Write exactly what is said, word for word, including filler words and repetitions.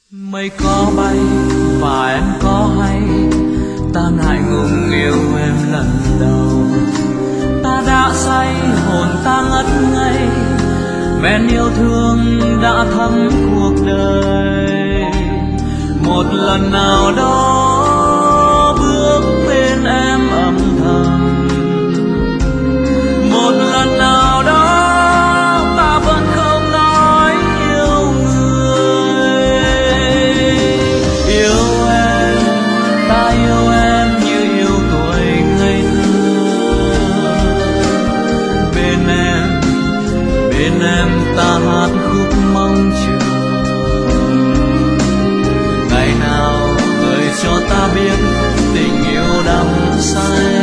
Mây có bay và em có hay, ta ngại ngùng yêu em lần đầu. Ta đã say hồn ta ngất ngây, men yêu thương đã thấm cuộc đời. Một lần nào đó bước bên em âm thầm, một lần nào đó ta vẫn không nói yêu người. Yêu em, ta yêu em như yêu tuổi ngây thơ. Bên em, bên em ta hát khúc mong chờ. Ngày nào gợi cho ta biết tình yêu đắm say.